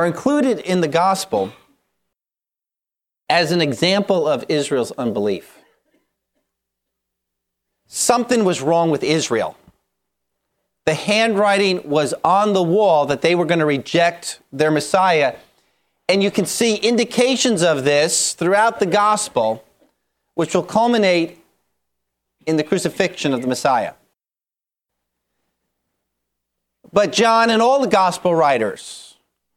are included in the gospel as an example of Israel's unbelief. Something was wrong with Israel. The handwriting was on the wall that they were going to reject their Messiah. And you can see indications of this throughout the gospel, which will culminate in the crucifixion of the Messiah. But John and all the gospel writers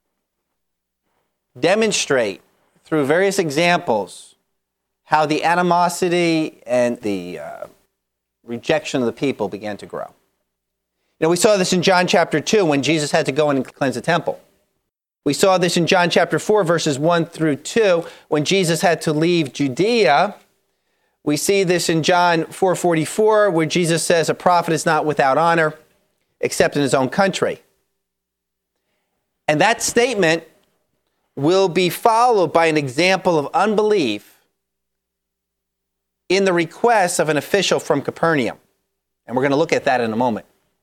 demonstrate through various examples how the animosity and the rejection of the people began to grow. You know, we saw this in John chapter 2 when Jesus had to go in and cleanse the temple. We saw this in John chapter 4, verses 1 through 2, when Jesus had to leave Judea. We see this in John 4:44, where Jesus says, a prophet is not without honor, except in his own country. And that statement will be followed by an example of unbelief in the request of an official from Capernaum. And we're going to look at that in a moment.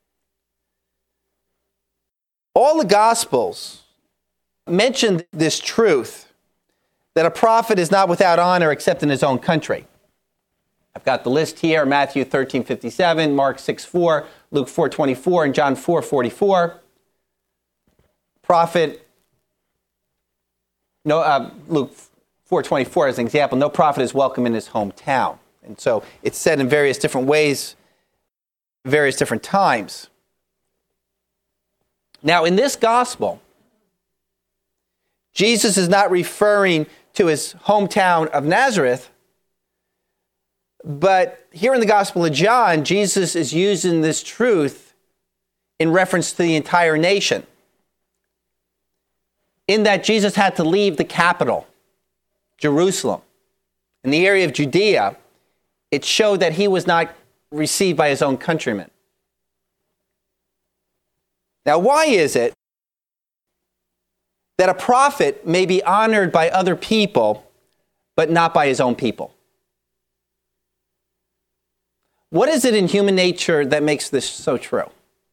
All the Gospels mention this truth that a prophet is not without honor except in his own country. I've got the list here: Matthew 13:57, Mark 6:4, Luke 4:24, and John 4:44. Luke 4:24 as an example, no prophet is welcome in his hometown. And so it's said in various different ways, various different times. Now, in this gospel, Jesus is not referring to his hometown of Nazareth, but here in the Gospel of John, Jesus is using this truth in reference to the entire nation. In that Jesus had to leave the capital, Jerusalem. In the area of Judea, it showed that he was not received by his own countrymen. Now, why is it that a prophet may be honored by other people, but not by his own people? What is it in human nature that makes this so true?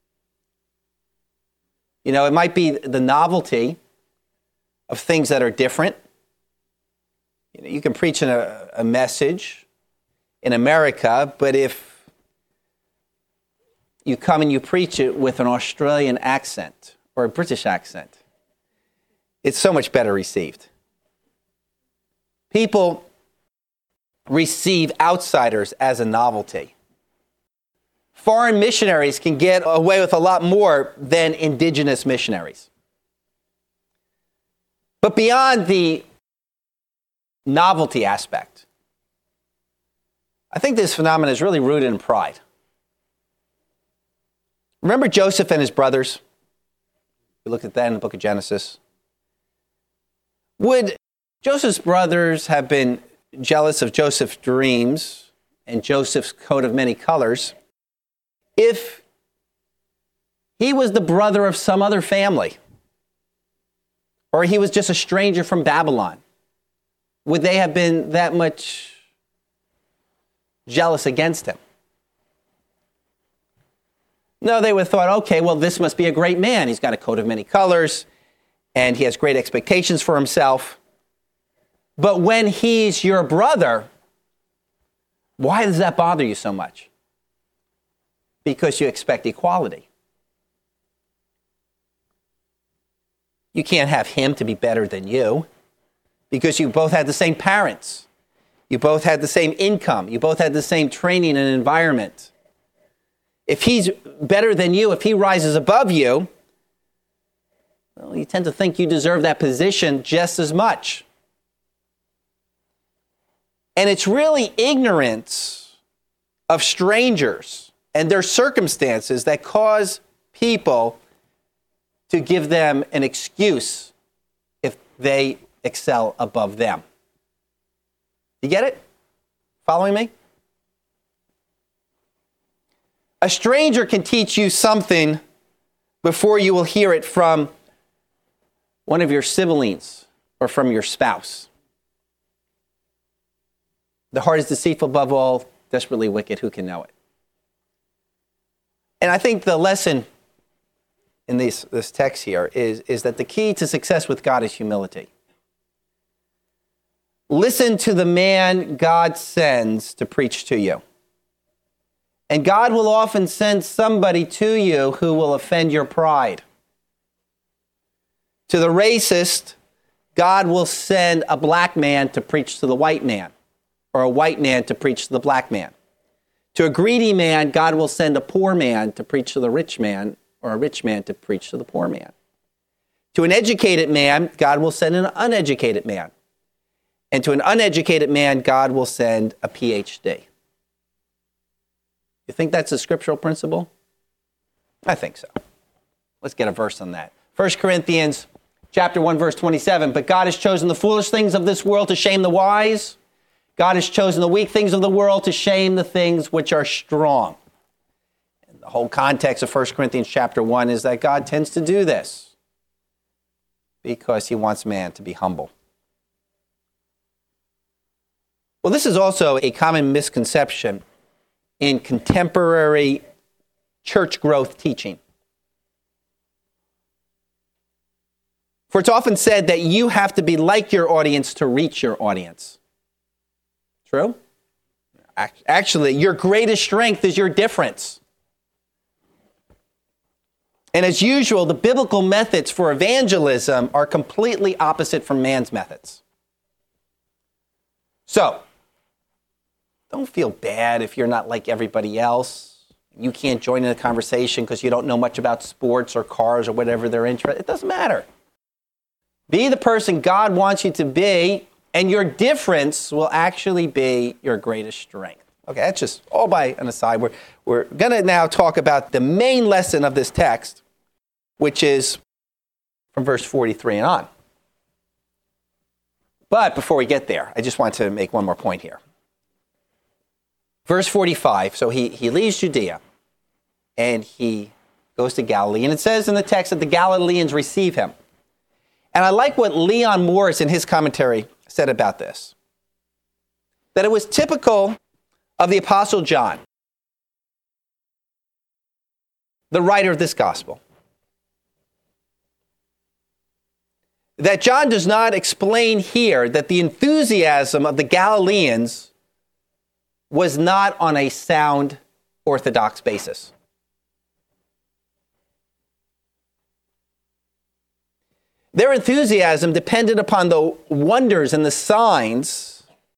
You know, it might be the novelty of things that are different. You know, you can preach a message in America, but if you come and you preach it with an Australian accent or a British accent, it's so much better received. People receive outsiders as a novelty. Foreign missionaries can get away with a lot more than indigenous missionaries. But beyond the novelty aspect, I think this phenomenon is really rooted in pride. Remember Joseph and his brothers? We looked at that in the book of Genesis. Would Joseph's brothers have been jealous of Joseph's dreams and Joseph's coat of many colors if he was the brother of some other family, or he was just a stranger from Babylon? Would they have been that much jealous against him? No, they would have thought, okay, well, this must be a great man. He's got a coat of many colors, and he has great expectations for himself. But when he's your brother, why does that bother you so much? Because you expect equality. You can't have him to be better than you because you both had the same parents. You both had the same income. You both had the same training and environment. If he's better than you, if he rises above you, well, you tend to think you deserve that position just as much. And it's really ignorance of strangers and their circumstances that cause people to give them an excuse if they excel above them. You get it? Following me? A stranger can teach you something before you will hear it from one of your siblings or from your spouse. The heart is deceitful above all, desperately wicked. Who can know it? And I think the lesson in this text here is that the key to success with God is humility. Listen to the man God sends to preach to you. And God will often send somebody to you who will offend your pride. To the racist, God will send a black man to preach to the white man, or a white man to preach to the black man. To a greedy man, God will send a poor man to preach to the rich man, or a rich man to preach to the poor man. To an educated man, God will send an uneducated man. And to an uneducated man, God will send a PhD. You think that's a scriptural principle? I think so. Let's get a verse on that. 1 Corinthians chapter 1, verse 27. But God has chosen the foolish things of this world to shame the wise. God has chosen the weak things of the world to shame the things which are strong. And the whole context of 1 Corinthians chapter 1 is that God tends to do this because he wants man to be humble. Well, this is also a common misconception in contemporary church growth teaching. For it's often said that you have to be like your audience to reach your audience. True? Actually, your greatest strength is your difference. And as usual, the biblical methods for evangelism are completely opposite from man's methods. So, don't feel bad if you're not like everybody else. You can't join in the conversation because you don't know much about sports or cars or whatever they're interested in. It doesn't matter. Be the person God wants you to be, and your difference will actually be your greatest strength. Okay, that's just all by an aside. We're going to now talk about the main lesson of this text, which is from verse 43 and on. But before we get there, I just want to make one more point here. Verse 45, so he leaves Judea, and he goes to Galilee. And it says in the text that the Galileans receive him. And I like what Leon Morris in his commentary said about this. That it was typical of the Apostle John, the writer of this gospel, that John does not explain here that the enthusiasm of the Galileans was not on a sound orthodox basis. Their enthusiasm depended upon the wonders and the signs,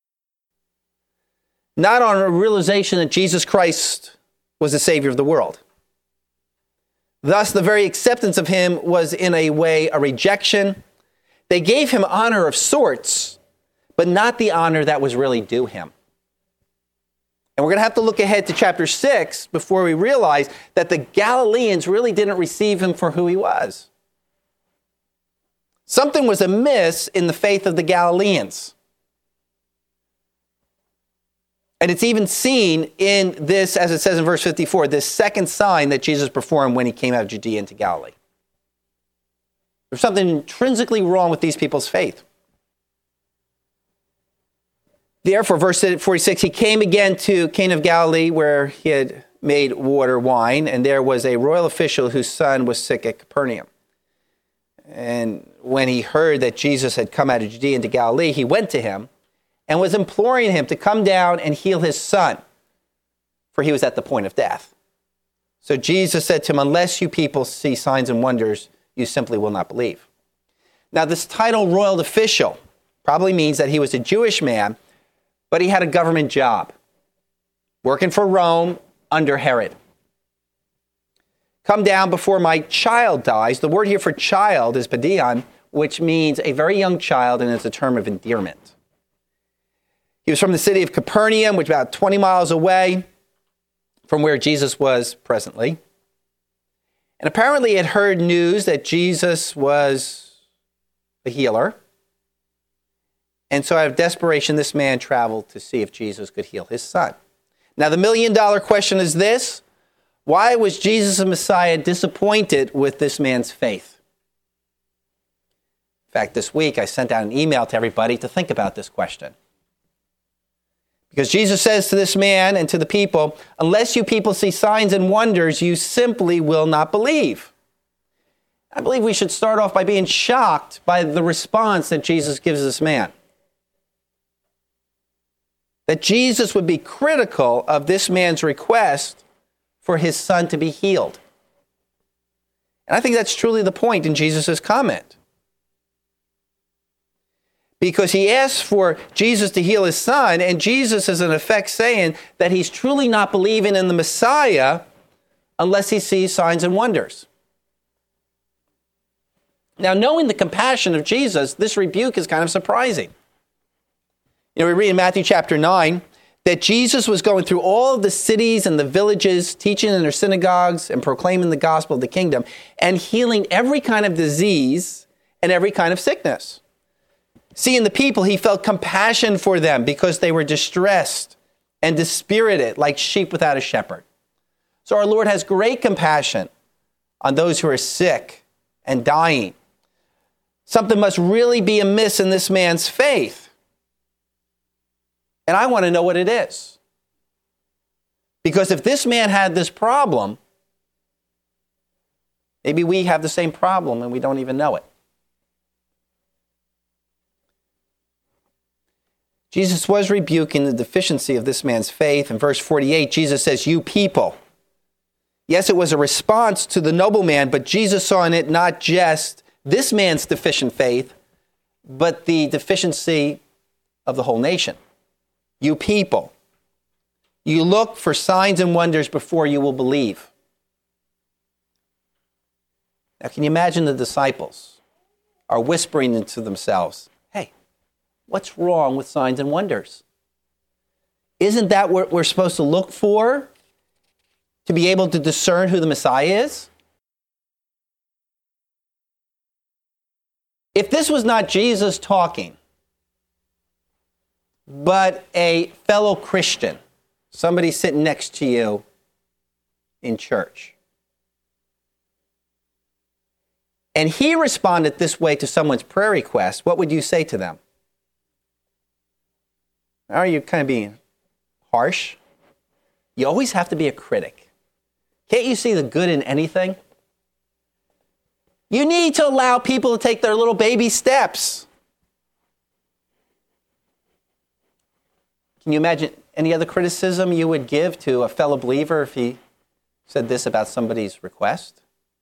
not on a realization that Jesus Christ was the Savior of the world. Thus, the very acceptance of him was in a way a rejection. They gave him honor of sorts, but not the honor that was really due him. And we're going to have to look ahead to chapter 6 before we realize that the Galileans really didn't receive him for who he was. Something was amiss in the faith of the Galileans. And it's even seen in this, as it says in verse 54, this second sign that Jesus performed when he came out of Judea into Galilee. There's something intrinsically wrong with these people's faith. Therefore, verse 46, he came again to Cana of Galilee where he had made water wine, and there was a royal official whose son was sick at Capernaum. And when he heard that Jesus had come out of Judea into Galilee, he went to him and was imploring him to come down and heal his son, for he was at the point of death. So Jesus said to him, unless you people see signs and wonders, you simply will not believe. Now, this title, royal official, probably means that he was a Jewish man, but he had a government job, working for Rome under Herod. Come down before my child dies. The word here for child is paidion, which means a very young child, and it's a term of endearment. He was from the city of Capernaum, which is about 20 miles away from where Jesus was presently. And apparently he had heard news that Jesus was a healer. And so out of desperation, this man traveled to see if Jesus could heal his son. Now, the million-dollar question is this: why was Jesus the Messiah disappointed with this man's faith? In fact, this week I sent out an email to everybody to think about this question. Because Jesus says to this man and to the people, unless you people see signs and wonders, you simply will not believe. I believe we should start off by being shocked by the response that Jesus gives this man. That Jesus would be critical of this man's request for his son to be healed. And I think that's truly the point in Jesus' comment. Because he asks for Jesus to heal his son, and Jesus is in effect saying that he's truly not believing in the Messiah unless he sees signs and wonders. Now, knowing the compassion of Jesus, this rebuke is kind of surprising. We read in Matthew chapter 9 that Jesus was going through all of the cities and the villages, teaching in their synagogues and proclaiming the gospel of the kingdom, and healing every kind of disease and every kind of sickness. Seeing the people, he felt compassion for them because they were distressed and dispirited like sheep without a shepherd. So our Lord has great compassion on those who are sick and dying. Something must really be amiss in this man's faith. And I want to know what it is. Because if this man had this problem, maybe we have the same problem and we don't even know it. Jesus was rebuking the deficiency of this man's faith. In verse 48, Jesus says, "You people." Yes, it was a response to the nobleman, but Jesus saw in it not just this man's deficient faith, but the deficiency of the whole nation. You people, you look for signs and wonders before you will believe. Now, can you imagine the disciples are whispering into themselves, "Hey, what's wrong with signs and wonders? Isn't that what we're supposed to look for to be able to discern who the Messiah is?" If this was not Jesus talking, but a fellow Christian, somebody sitting next to you in church, and he responded this way to someone's prayer request, what would you say to them? Are you kind of being harsh? You always have to be a critic. Can't you see the good in anything? You need to allow people to take their little baby steps. Can you imagine any other criticism you would give to a fellow believer if he said this about somebody's request?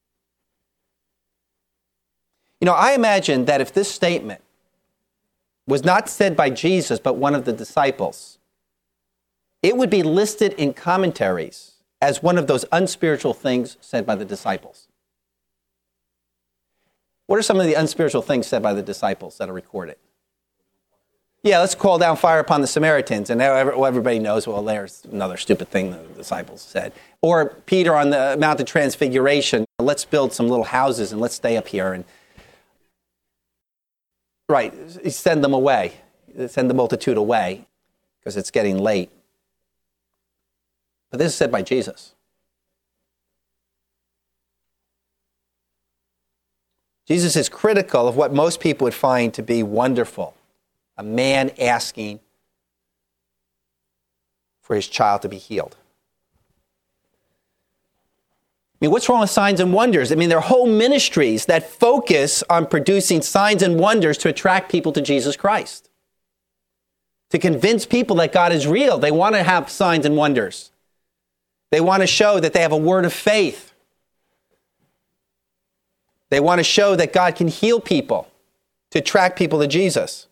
I imagine that if this statement was not said by Jesus, but one of the disciples, it would be listed in commentaries as one of those unspiritual things said by the disciples. What are some of the unspiritual things said by the disciples that are recorded? Yeah, let's call down fire upon the Samaritans. And everybody knows, well, there's another stupid thing the disciples said. Or Peter on the Mount of Transfiguration, let's build some little houses and let's stay up here. And right, send them away. Send the multitude away because it's getting late. But this is said by Jesus. Jesus is critical of what most people would find to be wonderful. A man asking for his child to be healed. What's wrong with signs and wonders? There are whole ministries that focus on producing signs and wonders to attract people to Jesus Christ. To convince people that God is real. They want to have signs and wonders. They want to show that they have a word of faith. They want to show that God can heal people to attract people to Jesus.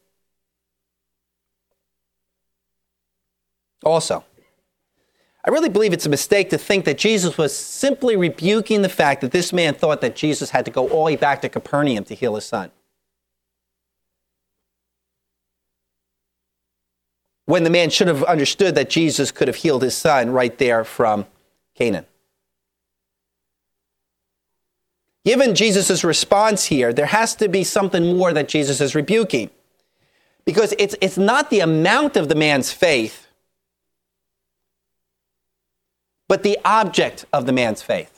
Also, I really believe it's a mistake to think that Jesus was simply rebuking the fact that this man thought that Jesus had to go all the way back to Capernaum to heal his son. When the man should have understood that Jesus could have healed his son right there from Canaan. Given Jesus' response here, there has to be something more that Jesus is rebuking. Because it's not the amount of the man's faith, but the object of the man's faith.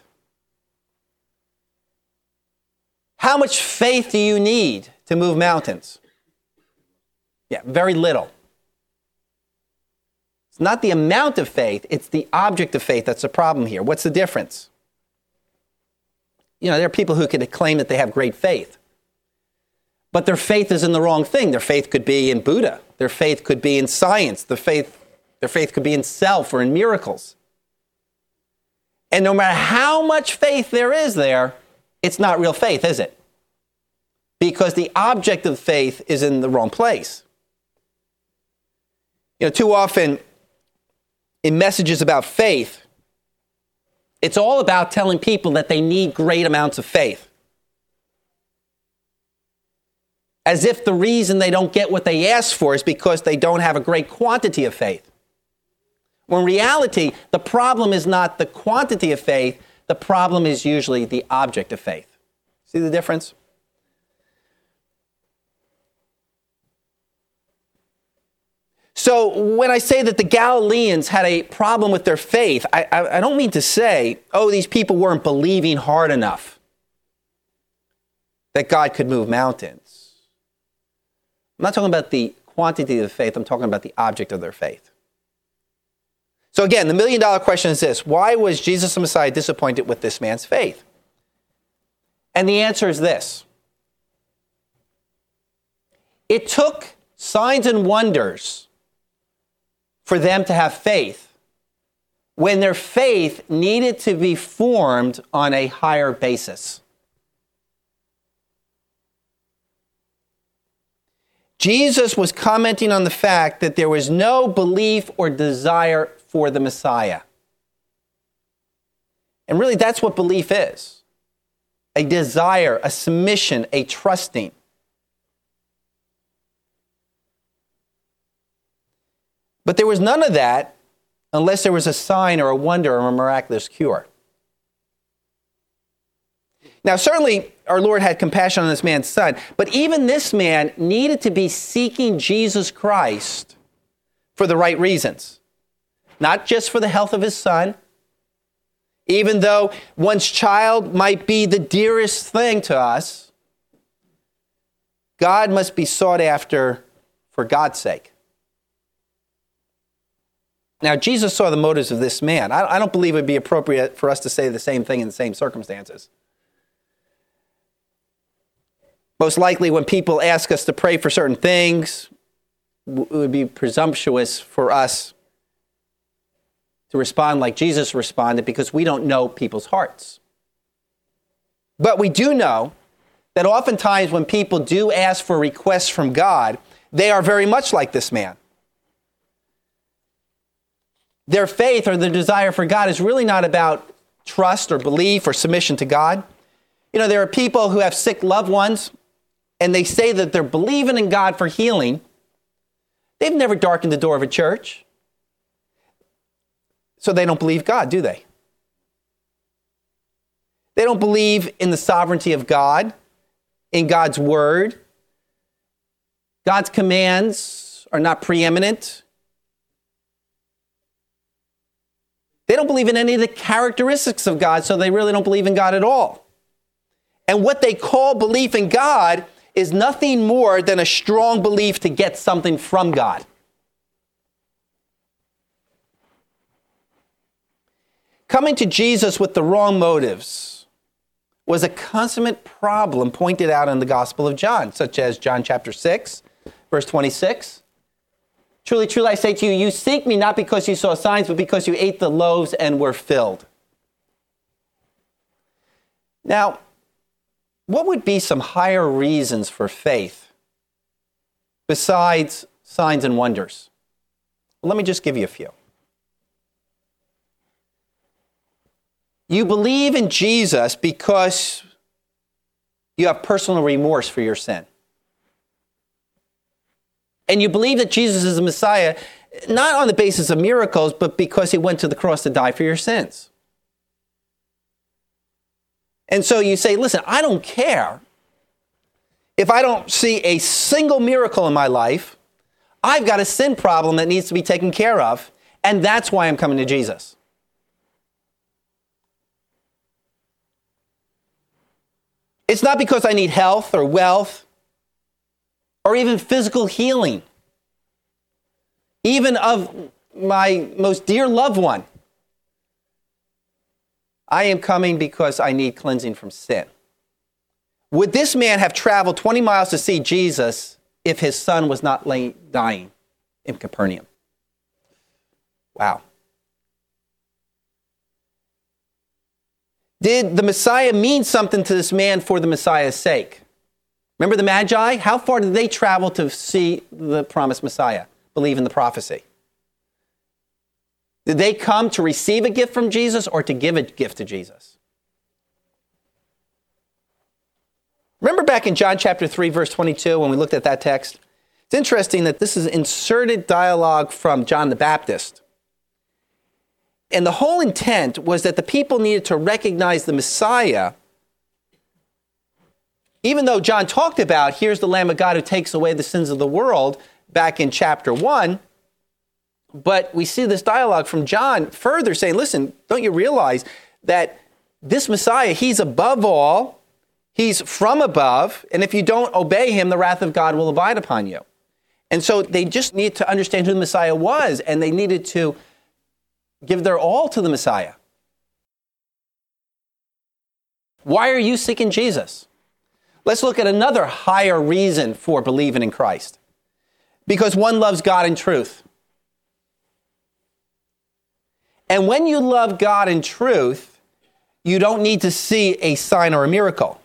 How much faith do you need to move mountains? Yeah, very little. It's not the amount of faith, it's the object of faith that's the problem here. What's the difference? there are people who can claim that they have great faith. But their faith is in the wrong thing. Their faith could be in Buddha. Their faith could be in science. Their faith could be in self or in miracles. And no matter how much faith there is there, it's not real faith, is it? Because the object of faith is in the wrong place. Too often in messages about faith, it's all about telling people that they need great amounts of faith. As if the reason they don't get what they ask for is because they don't have a great quantity of faith. When in reality, the problem is not the quantity of faith, the problem is usually the object of faith. See the difference? So when I say that the Galileans had a problem with their faith, I don't mean to say, these people weren't believing hard enough that God could move mountains. I'm not talking about the quantity of faith, I'm talking about the object of their faith. So again, the million-dollar question is this: why was Jesus the Messiah disappointed with this man's faith? And the answer is this: it took signs and wonders for them to have faith when their faith needed to be formed on a higher basis. Jesus was commenting on the fact that there was no belief or desire for the Messiah. And really, that's what belief is: a desire, a submission, a trusting. But there was none of that unless there was a sign or a wonder or a miraculous cure. Now, certainly, our Lord had compassion on this man's son, but even this man needed to be seeking Jesus Christ for the right reasons. Not just for the health of his son, even though one's child might be the dearest thing to us, God must be sought after for God's sake. Now, Jesus saw the motives of this man. I don't believe it would be appropriate for us to say the same thing in the same circumstances. Most likely, when people ask us to pray for certain things, it would be presumptuous for us to respond like Jesus responded, because we don't know people's hearts. But we do know that oftentimes when people do ask for requests from God, they are very much like this man. Their faith or their desire for God is really not about trust or belief or submission to God. There are people who have sick loved ones, and they say that they're believing in God for healing. They've never darkened the door of a church. So they don't believe God, do they? They don't believe in the sovereignty of God, in God's word. God's commands are not preeminent. They don't believe in any of the characteristics of God, so they really don't believe in God at all. And what they call belief in God is nothing more than a strong belief to get something from God. Coming to Jesus with the wrong motives was a consummate problem pointed out in the Gospel of John, such as John chapter 6, verse 26. Truly, truly, I say to you, you seek me not because you saw signs, but because you ate the loaves and were filled. Now, what would be some higher reasons for faith besides signs and wonders? Well, let me just give you a few. You believe in Jesus because you have personal remorse for your sin. And you believe that Jesus is the Messiah, not on the basis of miracles, but because he went to the cross to die for your sins. And so you say, listen, I don't care if I don't see a single miracle in my life. I've got a sin problem that needs to be taken care of, and that's why I'm coming to Jesus. It's not because I need health or wealth or even physical healing, even of my most dear loved one. I am coming because I need cleansing from sin. Would this man have traveled 20 miles to see Jesus if his son was not dying in Capernaum? Wow. Did the Messiah mean something to this man for the Messiah's sake? Remember the Magi? How far did they travel to see the promised Messiah, believe in the prophecy? Did they come to receive a gift from Jesus or to give a gift to Jesus? Remember back in John chapter 3, verse 22, when we looked at that text? It's interesting that this is inserted dialogue from John the Baptist. And the whole intent was that the people needed to recognize the Messiah. Even though John talked about, here's the Lamb of God who takes away the sins of the world, back in chapter 1. But we see this dialogue from John further saying, listen, don't you realize that this Messiah, he's above all, he's from above, and if you don't obey him, the wrath of God will abide upon you. And so they just need to understand who the Messiah was, and they needed to give their all to the Messiah. Why are you seeking Jesus? Let's look at another higher reason for believing in Christ. Because one loves God in truth. And when you love God in truth, you don't need to see a sign or a miracle.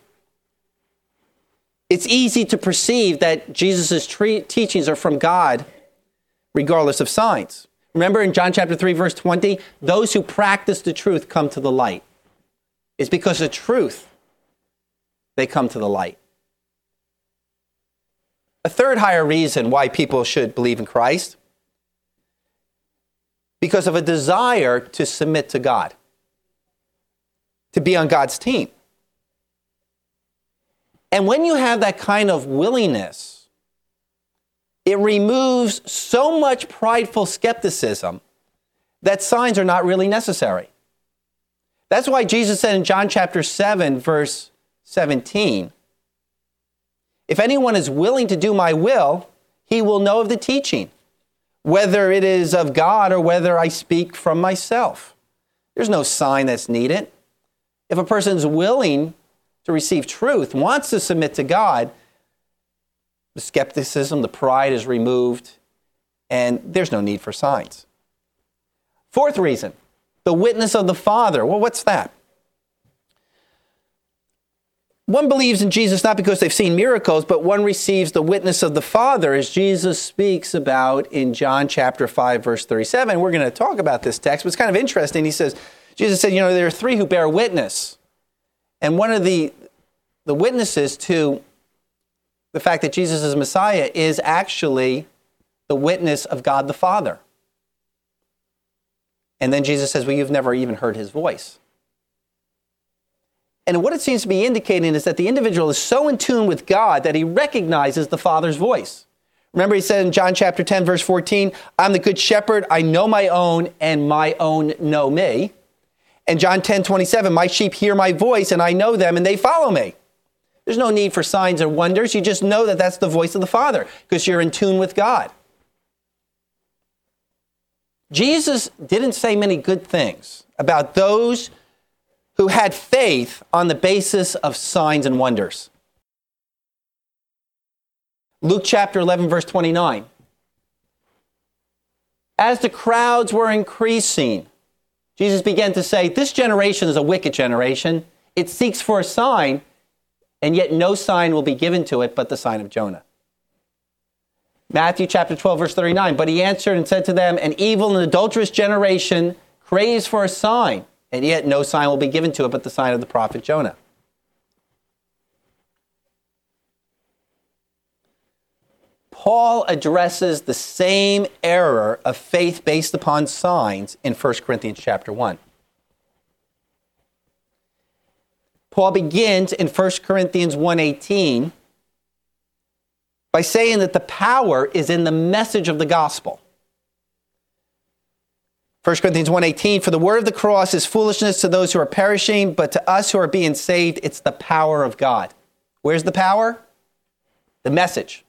It's easy to perceive that Jesus' teachings are from God, regardless of signs. Remember in John chapter 3, verse 20, those who practice the truth come to the light. It's because of truth they come to the light. A third higher reason why people should believe in Christ, because of a desire to submit to God, to be on God's team. And when you have that kind of willingness, it removes so much prideful skepticism that signs are not really necessary. That's why Jesus said in John chapter 7, verse 17, if anyone is willing to do my will, he will know of the teaching, whether it is of God or whether I speak from myself. There's no sign that's needed. If a person is willing to receive truth, wants to submit to God, the skepticism, the pride is removed, and there's no need for signs. Fourth reason, the witness of the Father. Well, what's that? One believes in Jesus not because they've seen miracles, but one receives the witness of the Father, as Jesus speaks about in John chapter 5, verse 37. We're going to talk about this text, but it's kind of interesting. Jesus said, there are three who bear witness. And one of the witnesses to the fact that Jesus is Messiah is actually the witness of God the Father. And then Jesus says, well, you've never even heard his voice. And what it seems to be indicating is that the individual is so in tune with God that he recognizes the Father's voice. Remember, he said in John chapter 10, verse 14, I'm the good shepherd, I know my own, and my own know me. And John 10, 27, my sheep hear my voice, and I know them, and they follow me. There's no need for signs or wonders. You just know that that's the voice of the Father because you're in tune with God. Jesus didn't say many good things about those who had faith on the basis of signs and wonders. Luke chapter 11, verse 29. As the crowds were increasing, Jesus began to say, this generation is a wicked generation. It seeks for a sign, and yet no sign will be given to it but the sign of Jonah. Matthew chapter 12, verse 39. But he answered and said to them, an evil and adulterous generation craves for a sign, and yet no sign will be given to it but the sign of the prophet Jonah. Paul addresses the same error of faith based upon signs in 1 Corinthians chapter 1. Paul begins in 1 Corinthians 1:18 by saying that the power is in the message of the gospel. 1 Corinthians 1:18, for the word of the cross is foolishness to those who are perishing, but to us who are being saved, it's the power of God. Where's the power? The message.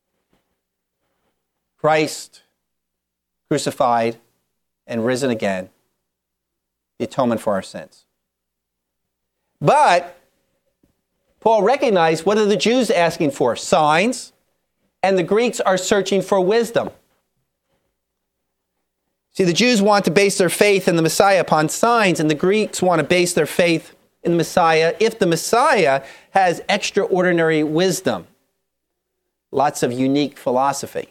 Christ crucified and risen again, the atonement for our sins. But Paul recognized, what are the Jews asking for? Signs. And the Greeks are searching for wisdom. See, the Jews want to base their faith in the Messiah upon signs, and the Greeks want to base their faith in the Messiah if the Messiah has extraordinary wisdom, lots of unique philosophy.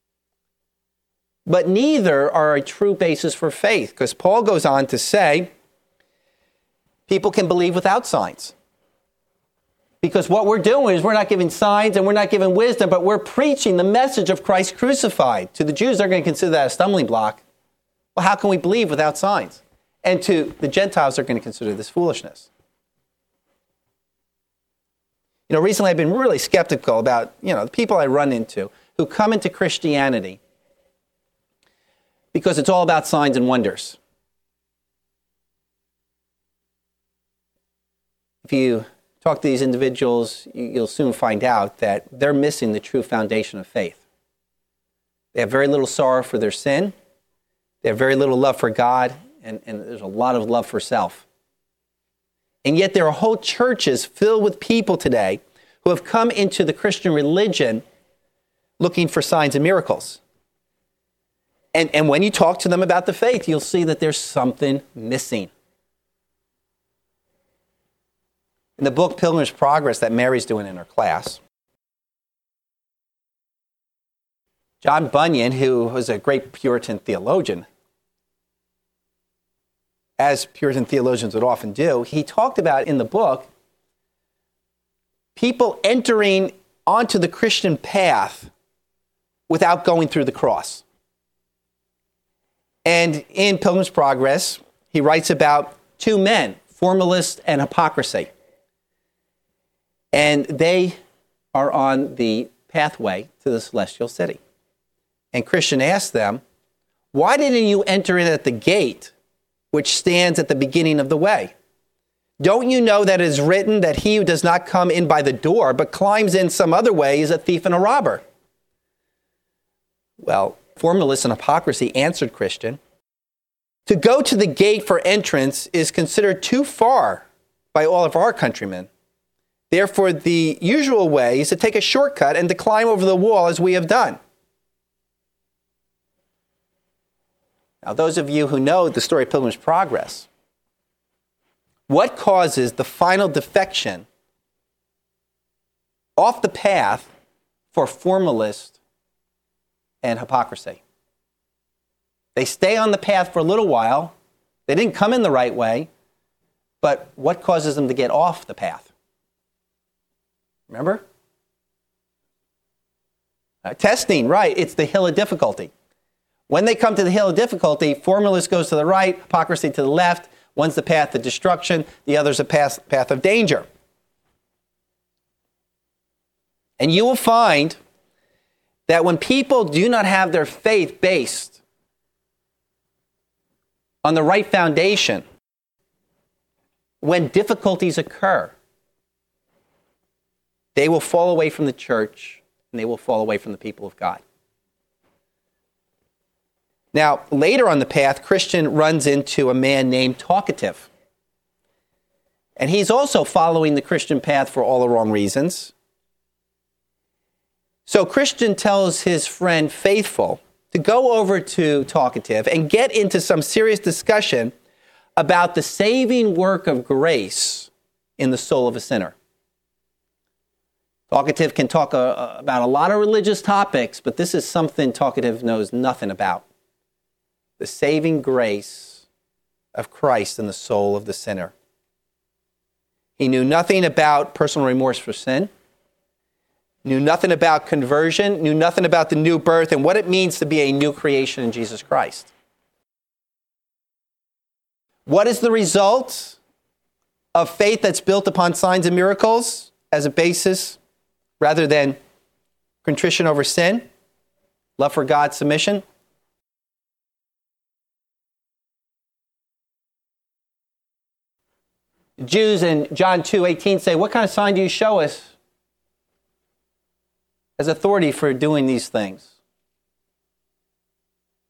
But neither are a true basis for faith, because Paul goes on to say, people can believe without signs. Because what we're doing is we're not giving signs and we're not giving wisdom, but we're preaching the message of Christ crucified. To the Jews, they're going to consider that a stumbling block. Well, how can we believe without signs? And to the Gentiles, they're going to consider this foolishness. Recently I've been really skeptical about, the people I run into who come into Christianity because it's all about signs and wonders. If you talk to these individuals, you'll soon find out that they're missing the true foundation of faith. They have very little sorrow for their sin. They have very little love for God, and there's a lot of love for self. And yet there are whole churches filled with people today who have come into the Christian religion looking for signs and miracles. And when you talk to them about the faith, you'll see that there's something missing. In the book Pilgrim's Progress that Mary's doing in her class, John Bunyan, who was a great Puritan theologian, as Puritan theologians would often do, he talked about in the book people entering onto the Christian path without going through the cross. And in Pilgrim's Progress, he writes about two men, formalist and hypocrisy. And they are on the pathway to the celestial city. And Christian asked them, why didn't you enter in at the gate, which stands at the beginning of the way? Don't you know that it is written that he who does not come in by the door, but climbs in some other way, is a thief and a robber? Well, formalists and hypocrisy answered Christian, to go to the gate for entrance is considered too far by all of our countrymen. Therefore, the usual way is to take a shortcut and to climb over the wall as we have done. Now, those of you who know the story of Pilgrim's Progress, what causes the final defection off the path for formalist and hypocrisy? They stay on the path for a little while. They didn't come in the right way. But what causes them to get off the path? Remember? Testing, right. It's the hill of difficulty. When they come to the hill of difficulty, formalist goes to the right, hypocrisy to the left. One's the path of destruction, the other's a path of danger. And you will find that when people do not have their faith based on the right foundation, when difficulties occur, they will fall away from the church and they will fall away from the people of God. Now, later on the path, Christian runs into a man named Talkative. And he's also following the Christian path for all the wrong reasons. So Christian tells his friend Faithful to go over to Talkative and get into some serious discussion about the saving work of grace in the soul of a sinner. Talkative can talk about a lot of religious topics, but this is something Talkative knows nothing about. The saving grace of Christ in the soul of the sinner. He knew nothing about personal remorse for sin, knew nothing about conversion, knew nothing about the new birth and what it means to be a new creation in Jesus Christ. What is the result of faith that's built upon signs and miracles as a basis rather than contrition over sin, love for God, submission? The Jews in John 2:18 say, what kind of sign do you show us as authority for doing these things?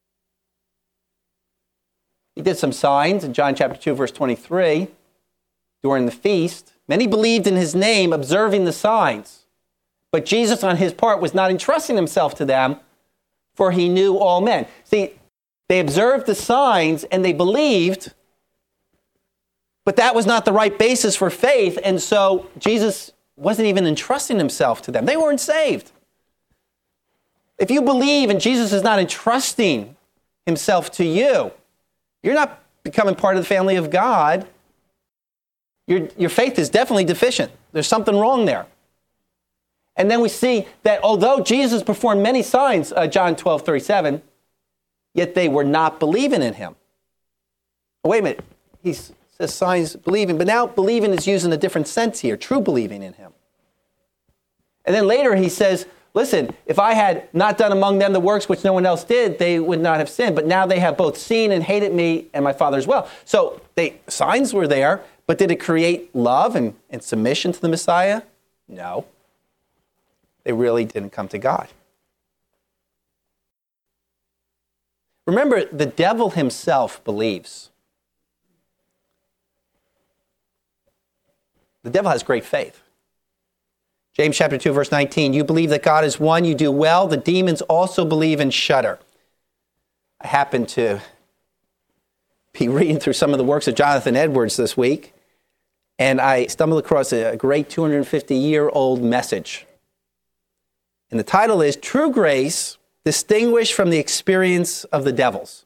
He did some signs in John chapter 2, verse 23. during the feast. Many believed in his name, observing the signs. But Jesus, on his part, was not entrusting himself to them, for he knew all men. See, they observed the signs and they believed, but that was not the right basis for faith, and so Jesus wasn't even entrusting himself to them. They weren't saved. If you believe and Jesus is not entrusting himself to you, you're not becoming part of the family of God. Your faith is definitely deficient. There's something wrong there. And then we see that although Jesus performed many signs, John 12:37, yet they were not believing in him. Wait a minute. He says signs believing, but now believing is used in a different sense here, true believing in him. And then later he says, listen, if I had not done among them the works which no one else did, they would not have sinned. But now they have both seen and hated me and my Father as well. So signs were there, but did it create love and submission to the Messiah? No. They really didn't come to God. Remember, the devil himself believes. The devil has great faith. James chapter 2, verse 19, you believe that God is one, you do well. The demons also believe and shudder. I happened to be reading through some of the works of Jonathan Edwards this week, and I stumbled across a great 250-year-old message. And the title is True Grace, Distinguished from the Experience of the Devils.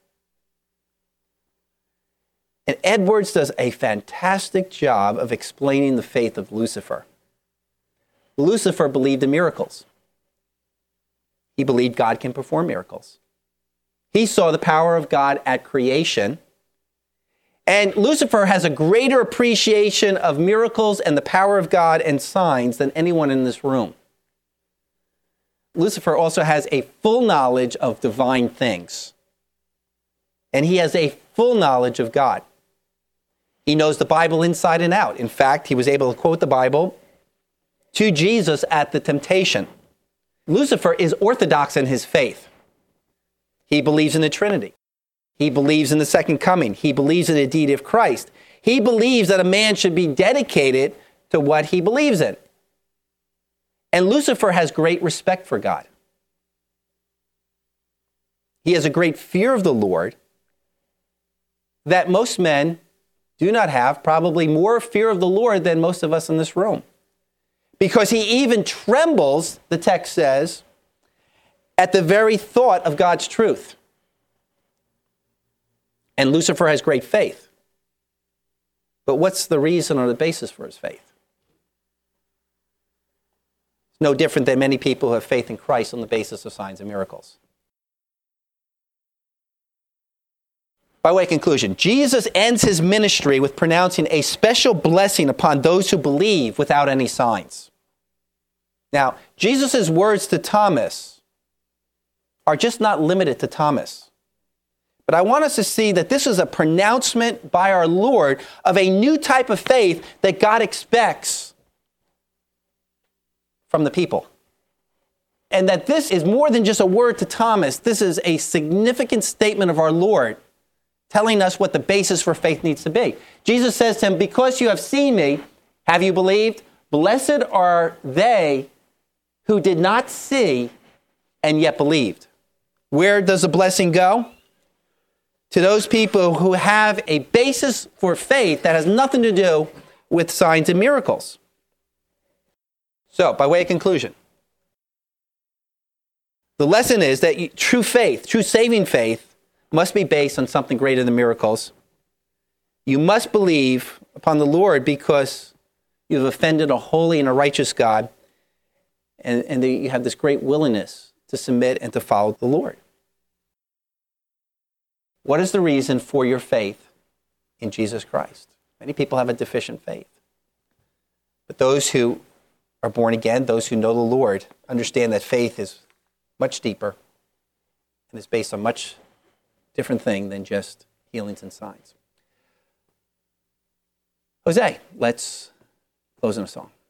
And Edwards does a fantastic job of explaining the faith of Lucifer. Lucifer believed in miracles. He believed God can perform miracles. He saw the power of God at creation. And Lucifer has a greater appreciation of miracles and the power of God and signs than anyone in this room. Lucifer also has a full knowledge of divine things. And he has a full knowledge of God. He knows the Bible inside and out. In fact, he was able to quote the Bible to Jesus at the temptation. Lucifer is orthodox in his faith. He believes in the Trinity. He believes in the second coming. He believes in the deity of Christ. He believes that a man should be dedicated to what he believes in. And Lucifer has great respect for God. He has a great fear of the Lord that most men do not have, probably more fear of the Lord than most of us in this room. Because he even trembles, the text says, at the very thought of God's truth. And Lucifer has great faith. But what's the reason or the basis for his faith? No different than many people who have faith in Christ on the basis of signs and miracles. By way of conclusion, Jesus ends his ministry with pronouncing a special blessing upon those who believe without any signs. Now, Jesus' words to Thomas are just not limited to Thomas. But I want us to see that this is a pronouncement by our Lord of a new type of faith that God expects from the people. And that this is more than just a word to Thomas. This is a significant statement of our Lord telling us what the basis for faith needs to be. Jesus says to him, because you have seen me, have you believed? Blessed are they who did not see and yet believed. Where does the blessing go? To those people who have a basis for faith that has nothing to do with signs and miracles. So, by way of conclusion, the lesson is that true faith, true saving faith, must be based on something greater than miracles. You must believe upon the Lord because you have offended a holy and a righteous God, and you have this great willingness to submit and to follow the Lord. What is the reason for your faith in Jesus Christ? Many people have a deficient faith. But those who are born again, those who know the Lord, understand that faith is much deeper and is based on much different thing than just healings and signs. Jose, let's close in a song.